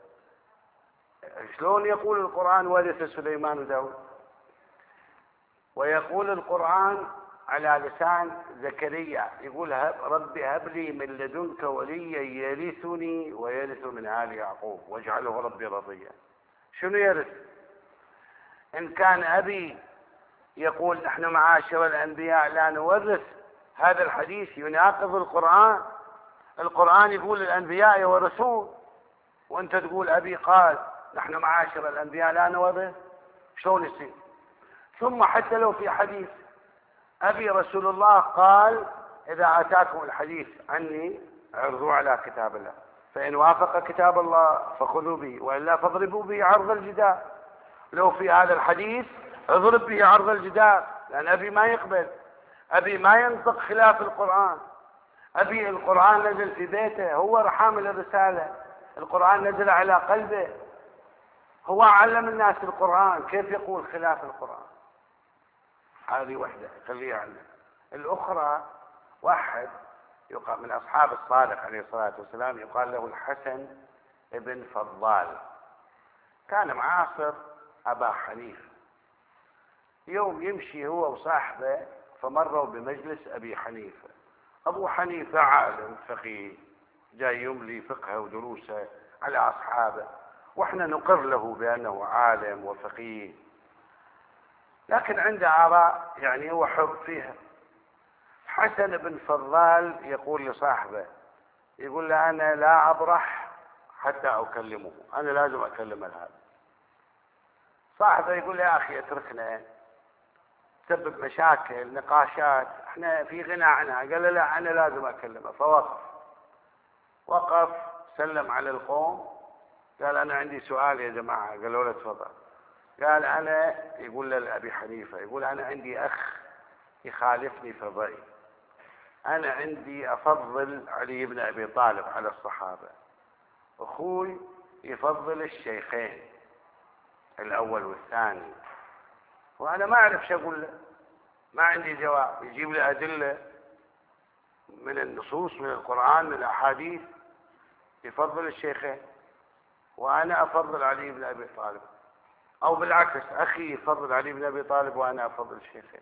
Speaker 1: شلون يقول القرآن ورث سليمان داود؟ ويقول القرآن على لسان زكريا يقول هب رب هب لي من لدنك وليا يرثني ويرث من آل يعقوب واجعله ربي رضيا. شنو يرث؟ إن كان أبي يقول نحن معاشر الأنبياء لا نورث، هذا الحديث يناقض القرآن. القرآن يقول الأنبياء يورثون، وأنت تقول أبي قال نحن معاشر الأنبياء لا نورث، شلون يصير؟ ثم حتى لو في حديث أبي رسول الله قال إذا أتاكم الحديث عني عرضوا على كتاب الله، فإن وافق كتاب الله فخذوا به وإلا فاضربوا به عرض الجدار. لو في هذا الحديث اضرب به عرض الجدار، لأن أبي ما يقبل، أبي ما ينطق خلاف القرآن. أبي القرآن نزل في بيته، هو حامل الرسالة، القرآن نزل على قلبه، هو علم الناس القرآن، كيف يقول خلاف القرآن؟ هذه وحدة خليها عندنا. الأخرى واحد يقال من أصحاب الصادق عليه الصلاة والسلام يقال له الحسن ابن فضال، كان معاصر أبا حنيفة. يوم يمشي هو وصاحبه فمروا بمجلس أبي حنيفة. أبو حنيفة عالم فقيه جاي يملي فقهه ودروسه على أصحابه، وإحنا نقر له بأنه عالم وفقيه، لكن عنده آراء يعني هو حر فيها. حسن بن فضال يقول لصاحبه، يقول له أنا لا أبرح حتى أكلمه، أنا لازم أكلم هذا. صاحبه يقول له يا أخي اتركنا، تسبب مشاكل نقاشات، احنا في غنى عنها. قال له لا أنا لازم أكلمه. فوقف وقف سلم على القوم، قال أنا عندي سؤال يا جماعة. قالوا له تفضل. قال أنا، يقول له لأبي حنيفة، يقول أنا عندي أخ يخالفني في الرأي، أنا عندي أفضل علي بن أبي طالب على الصحابة، أخوي يفضل الشيخين الأول والثاني، وأنا ما أعرف شو أقول له، ما عندي جواب. يجيب لي أدلة من النصوص من القرآن من الأحاديث يفضل الشيخين، وأنا أفضل علي بن أبي طالب، أو بالعكس أخي يفضل علي بن أبي طالب وأنا أفضل الشيخين.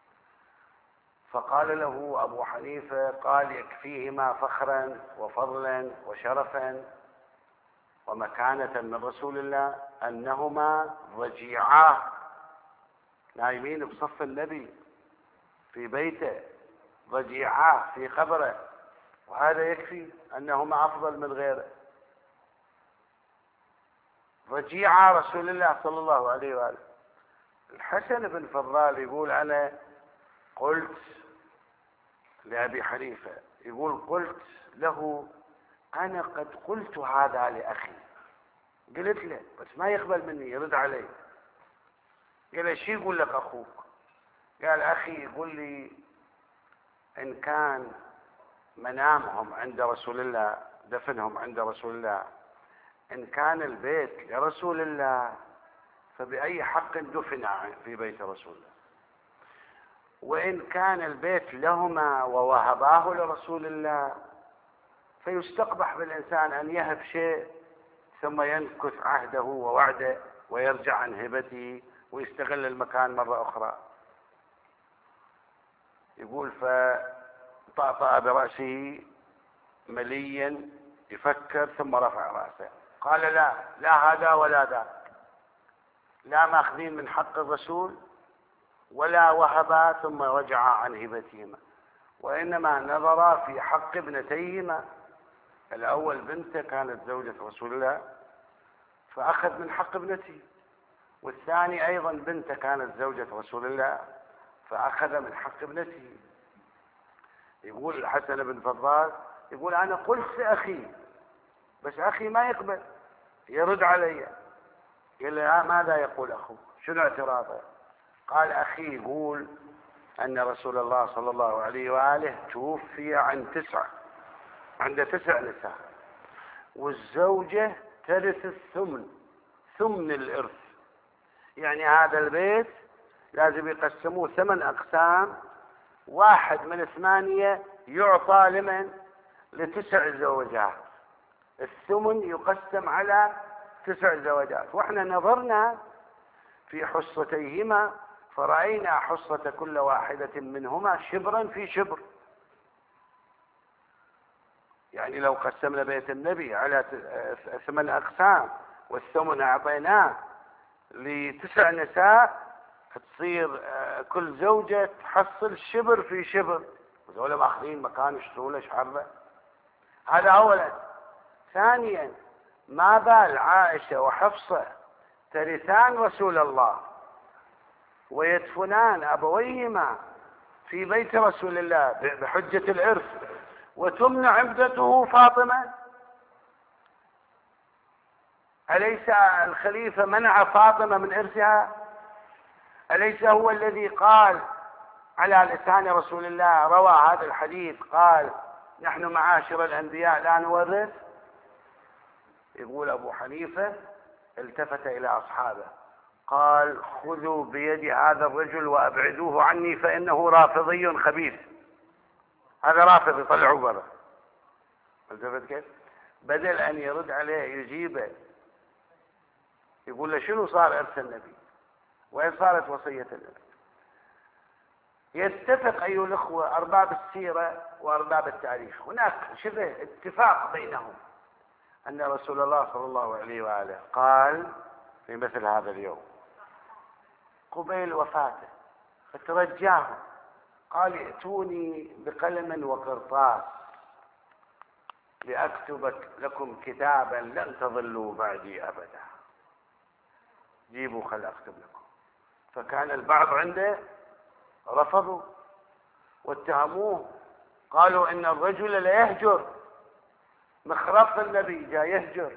Speaker 1: فقال له أبو حنيفة، قال يكفيهما فخرا وفضلا وشرفا ومكانة من رسول الله أنهما ضجيعاه نايمين بصف النبي في بيته، ضجيعاه في قبره، وهذا يكفي أنهما أفضل من غيره. ضجيعا رسول الله صلى الله عليه وآله. الحسن بن فضال يقول أنا قلت لأبي حنيفة، يقول قلت له أنا قد قلت هذا لأخي، قلت له بس ما يقبل مني يرد علي. قال له شو يقول لك أخوك؟ قال أخي يقول لي إن كان منامهم عند رسول الله، دفنهم عند رسول الله، إن كان البيت لرسول الله فبأي حق دفن في بيت رسول الله، وإن كان البيت لهما ووهباه لرسول الله فيستقبح بالإنسان أن يهب شيء ثم ينكث عهده ووعده ويرجع عن هبته ويستغل المكان مرة أخرى. يقول فطأطأ برأسه مليا يفكر ثم رفع رأسه قال لا لا هذا ولا ذاك، لا ماخذين من حق الرسول ولا وهبا ثم رجع عن هبتهما، وإنما نظر في حق ابنتيهما. الأول بنته كانت زوجة رسول الله فأخذ من حق ابنته، والثاني أيضا بنته كانت زوجة رسول الله فأخذ من حق ابنته. يقول الحسن بن فضال يقول أنا قلت لأخي بس أخي ما يقبل يرد علي. قال له ماذا يقول أخوك؟ شنو اعتراضه؟ قال أخي يقول أن رسول الله صلى الله عليه وآله توفي عن تسعة، عنده تسع نساء، والزوجة ترث الثمن، ثمن الإرث، يعني هذا البيت لازم يقسموه ثمان أقسام، واحد من ثمانية يعطى لمن؟ لتسع زوجات، الثمن يقسم على تسع زوجات. واحنا نظرنا في حصتيهما فرأينا حصة كل واحدة منهما شبرا في شبر، يعني لو قسمنا بيت النبي على ثمان أقسام والثمن أعطيناه لتسع نساء تصير كل زوجة تحصل شبر في شبر، وذولا ماخذين مكان يشترون له شحرة. هذا أولا. ثانيا ما بال عائشة وحفصة ترثان رسول الله ويدفنان أبويهما في بيت رسول الله بحجة الإرث وتمنع ابنته فاطمة؟ أليس الخليفة منع فاطمة من إرثها؟ أليس هو الذي قال على لسان رسول الله، روى هذا الحديث قال نحن معاشر الأنبياء لا نورث. يقول أبو حنيفة التفت إلى أصحابه قال خذوا بيد هذا الرجل وأبعدوه عني فإنه رافضي خبيث. هذا رافض، يطلعوا برا. التفت كيف؟ بدل أن يرد عليه يجيبه يقول له شنو صار إرث النبي؟ وين صارت وصية النبي؟ يتفق أيها الأخوة أرباب السيرة وأرباب التاريخ، هناك شبه اتفاق بينهم أن رسول الله صلى الله عليه وآله قال في مثل هذا اليوم قبيل وفاته فترجاهم قال ائتوني بقلم وقرطاس لأكتب لكم كتابا لن تضلوا بعدي أبدا. جيبوا خل أكتب لكم. فكان البعض عنده رفضوا واتهموه، قالوا إن الرجل لا يهجر، مخرف النبي جاء يهجر.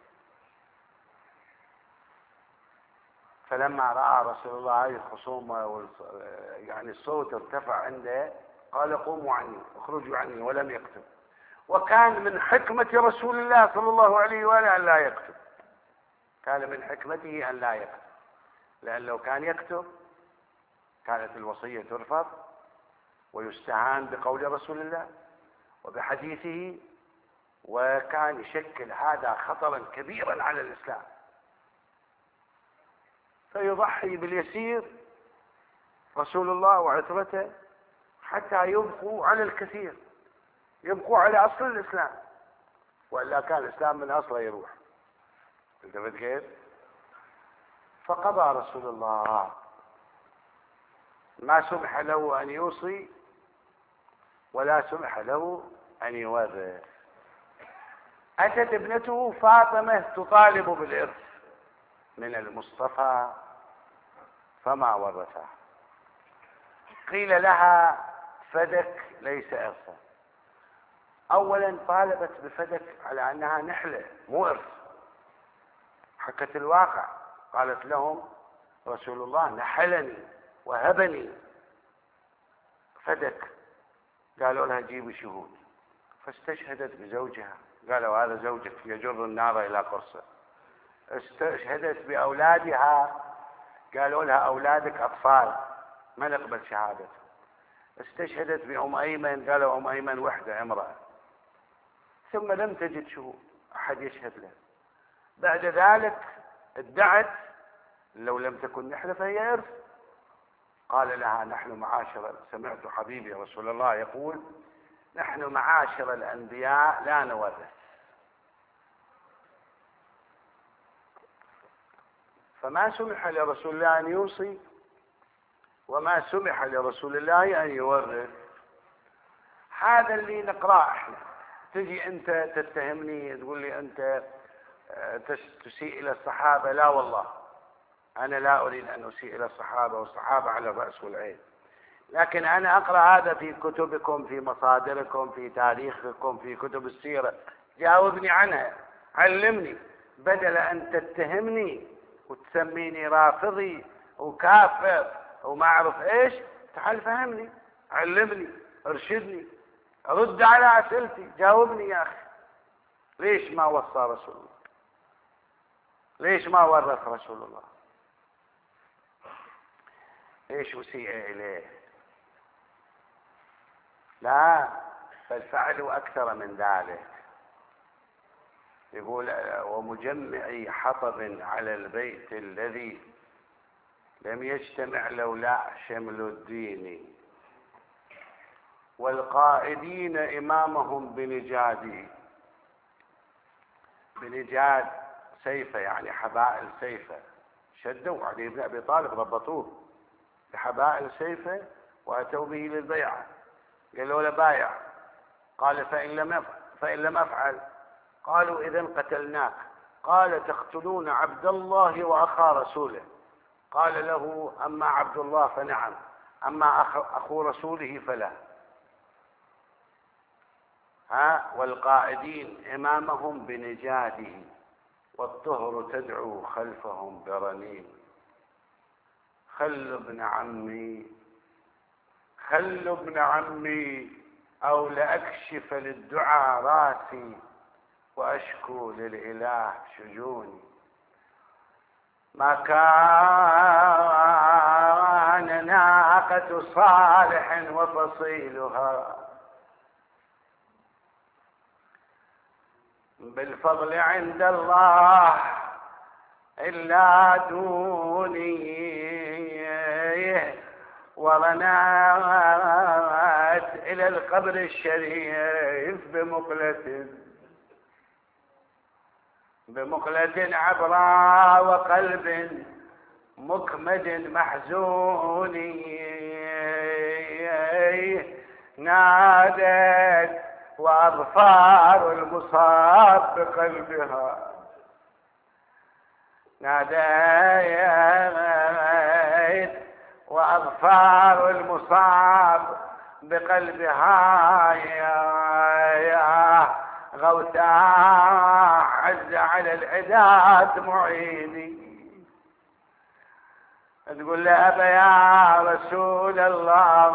Speaker 1: فلما رأى رسول الله هذه الخصومة يعني الصوت ارتفع عنده قال قوموا عني، اخرجوا عني، ولم يكتب. وكان من حكمة رسول الله صلى الله عليه وآله أن لا يكتب، كان من حكمته أن لا يكتب، لأن لو كان يكتب كانت الوصية ترفض ويستهان بقول رسول الله وبحديثه، وكان يشكل هذا خطرا كبيرا على الإسلام. فيضحي باليسير رسول الله وعترته حتى يبقوا على الكثير، يبقوا على أصل الإسلام، وإلا كان الإسلام من أصله يروح. انتبهت كيف؟ فقضى رسول الله ما سمح له أن يوصي ولا سمح له أن يورث. أتت ابنته فاطمة تطالب بالإرث من المصطفى فما ورثها. قيل لها فدك ليس إرثا. أولا طالبت بفدك على أنها نحلة مو إرث، حكت الواقع، قالت لهم رسول الله نحلني وهبني فدك. قالوا لها جيبوا شهود، فاستشهدت بزوجها، قالوا هذا زوجك يجر النار إلى قرصه. استشهدت بأولادها، قالوا لها أولادك أطفال ما نقبل شهادته. استشهدت بأم أيمن، قالوا أم أيمن وحدة امرأة. ثم لم تجد شهود أحد يشهد له. بعد ذلك ادعت لو لم تكن نحلة فهي إرث. قال لها نحن معاشر، سمعت حبيبي رسول الله يقول نحن معاشر الأنبياء لا نورث. فما سمح لرسول الله أن يوصي وما سمح لرسول الله أن يورث. هذا اللي نقرأه احنا. تجي أنت تتهمني تقول لي أنت تسيء إلى الصحابة. لا والله أنا لا أريد أن أسيء إلى الصحابة، والصحابة على الرأس والعين، لكن أنا أقرأ هذا في كتبكم، في مصادركم، في تاريخكم، في كتب السيرة. جاوبني عنها، علمني، بدل أن تتهمني وتسميني رافضي وكافر وما أعرف إيش. تعال فهمني، علمني، ارشدني، رد على أسئلتي، جاوبني يا أخي. ليش ما وصى رسول الله؟ ليش ما ورث رسول الله؟ ليش أسيء إليه؟ لا، بل فعلوا أكثر من ذلك. يقول ومجمعي حطب على البيت الذي لم يجتمع لولا شمل الدين، والقائدين إمامهم بنجاده. بنجاد سيفه يعني حبائل سيفه، شدوا علي بن أبي طالب ربطوه بحبائل سيفه وأتوا به للبيعة. قالوا له بايع، قال فإن لم أفعل, فإن لم أفعل قالوا إذن قتلناك. قال تقتلون عبد الله وأخا رسوله. قال له أما عبد الله فنعم، أما أخو رسوله فلا. ها والقائدين إمامهم بنجاده، والطهر تدعو خلفهم برنين. خل ابن عمي، خل ابن عمي أو لأكشف للدعاء راسي وأشكو للإله شجوني. ما كان ناقة صالح وفصيلها بالفضل عند الله إلا دوني، ورنات إلى القبر الشريف بمقلة بمقلة عبراء وقلب مكمد محزون. نادت وأظفار المصاب بقلبها، ناديت وأظفار المصاب بقلبها يا غوثا عز على العداد معيني. تقول له أبا يا رسول الله،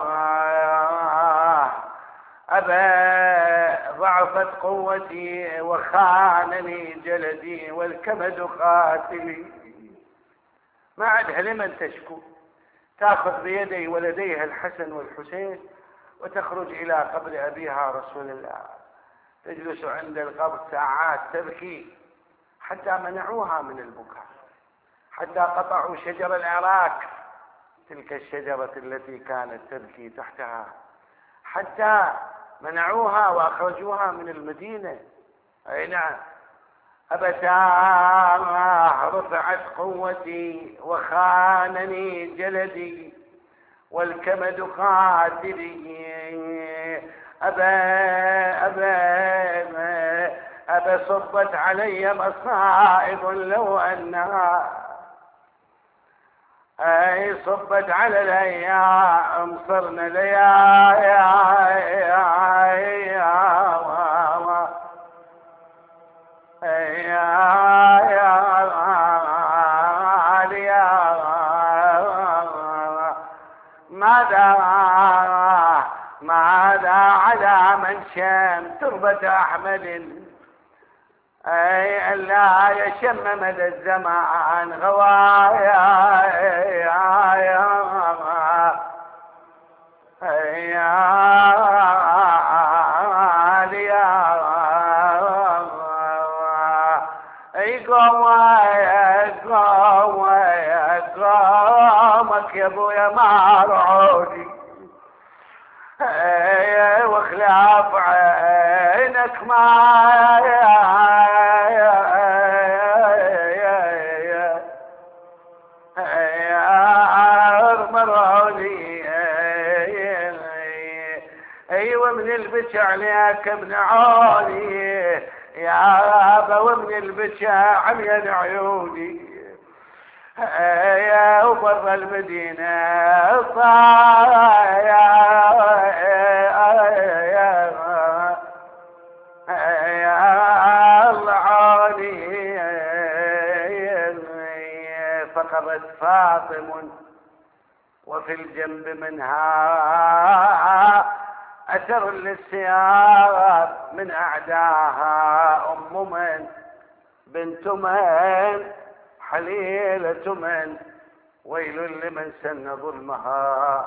Speaker 1: أبا ضعفت قوتي وخانني جلدي والكبد قاتلي، ما عدها لمن تشكو. تأخذ بيدي ولديها الحسن والحسين وتخرج إلى قبر أبيها رسول الله، تجلس عند القبر ساعات تبكي حتى منعوها من البكاء، حتى قطعوا شجر العراك، تلك الشجرة التي كانت تبكي تحتها، حتى منعوها وأخرجوها من المدينة. أي نعم. أبتاه رفعت قوتي وخانني جلدي والكمد قاتلي. أبا أبا أبا صبت علي مصائب لو أنها أي صبت على الأيام صرنا ليالي ماذا ماذا على من شم تربة أحمد أي ألا يشم مدى الزمان غوايا قومك يا ابويا ما رعودي وخلاف عينك ما مرعوني. ايوه من البكا عليك منعوني يا ابا، ومن البكا عميان عيوني يا وبر المدينة صايا الله عوني. فقرت فاطم وفي الجنب منها أثر للسيارة من أعداها أم من بنت من حليلة من، ويل لمن سن ظلمها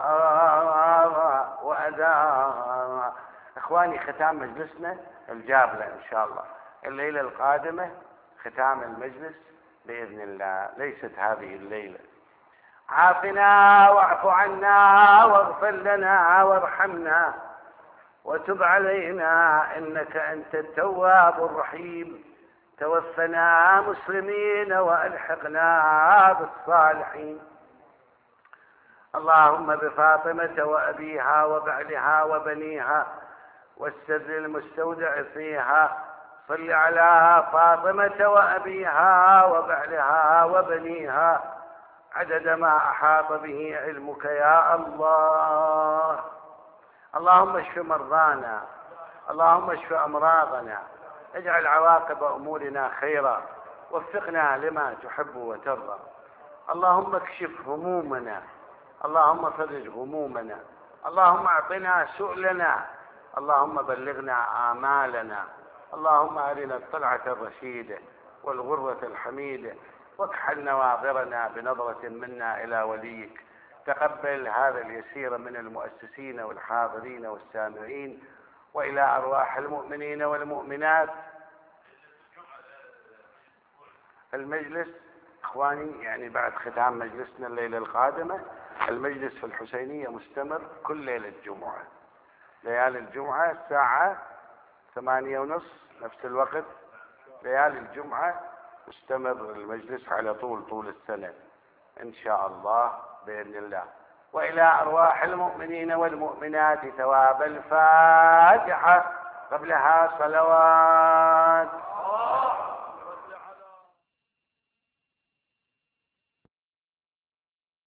Speaker 1: وأذاها. إخواني ختام مجلسنا الجابلة إن شاء الله الليلة القادمة، ختام المجلس بإذن الله، ليست هذه الليلة. عافنا واعف عنا واغفر لنا وارحمنا وتب علينا إنك أنت التواب الرحيم. توفنا مسلمين وألحقنا بالصالحين. اللهم بفاطمة وأبيها وبعلها وبنيها والسر المستودع فيها صل على فاطمة وأبيها وبعلها وبنيها عدد ما أحاط به علمك يا الله. اللهم اشف مرضانا، اللهم اشف أمراضنا، اجعل عواقب أمورنا خيرا، وفقنا لما تحب وترضى. اللهم اكشف همومنا، اللهم فرج غمومنا، اللهم اعطنا سؤلنا، اللهم بلغنا آمالنا، اللهم أرنا الطلعة الرشيدة والغرة الحميدة، واكحل نواظرنا بنظرة منا إلى وليك. تقبل هذا اليسير من المؤسسين والحاضرين والسامعين، وإلى أرواح المؤمنين والمؤمنات. المجلس إخواني يعني بعد ختام مجلسنا الليلة القادمة، المجلس في الحسينية مستمر كل ليلة جمعة، ليالي الجمعة الساعة ثمانية ونصف نفس الوقت، ليالي الجمعة مستمر المجلس على طول طول السنة إن شاء الله بإذن الله. وإلى أرواح المؤمنين والمؤمنات ثواب الفاتحة، قبلها صلوات.